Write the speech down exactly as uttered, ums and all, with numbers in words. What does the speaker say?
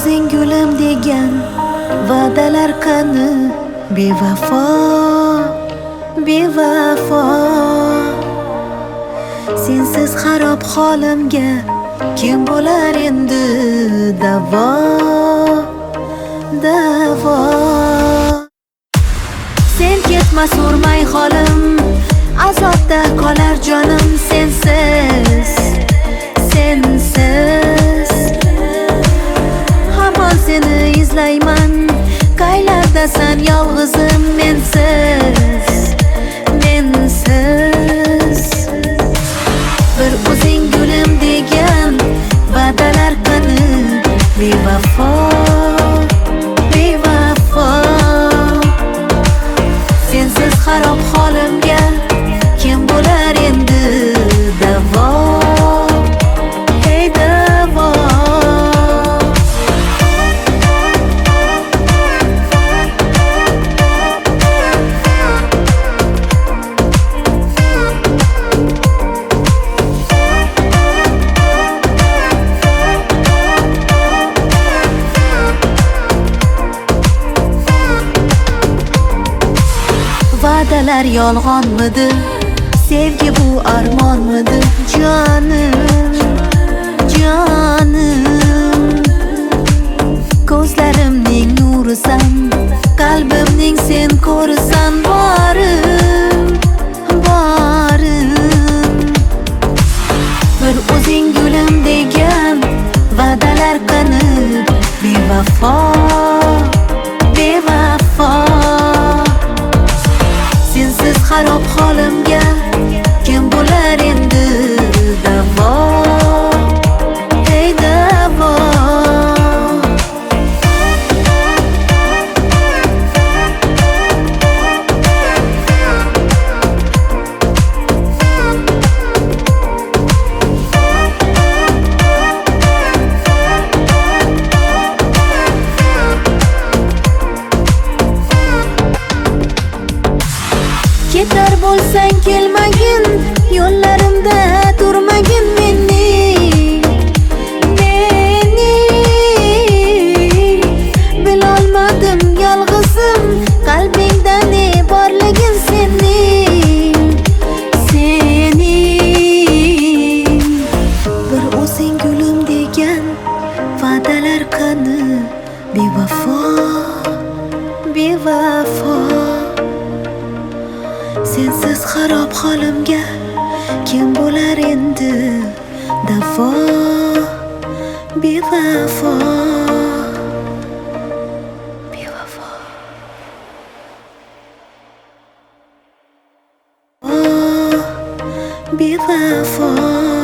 o'zing gulim degan va'dalar qani? Bevafo, bevafo. Sensiz xarob holimga kim bo'lar endi davo, davo. Sen ketmas urmay holim, azobda qolar jonim sensiz, sensiz. Hamon seni izlayman, qaylardasan yolg'izim mensiz, mensiz. Bir o'zing gulim degan va'dalar qani? Bevafo, bevafo. Sensiz xarob holimga kim bo'lar endi davo, hey davo. Va'dalar yolg'onmidi? Sevgi bu armonmidi? Jonim, jonim. Ko'zlarimning nurisan, qalbimning sen ko'risan. Borim, borim. Bir o'zing gulim degan va'dalar qani? Bevafo, bevafo. Sensiz xarob holimga kim bo'lar endi davo, hey davo. Ketar bo'lsang kelmagin, yo'llarimda turmagin meni, meni. Bilolmadim yolg'izim, qalbingda ne borligin sening, sening. Bir o'zing gulim degan va'dalar qani? Bevafo, bevafo. Sensiz xarob holimga kim bo'lar endi davo, bevafo, bevafo. Bevafo.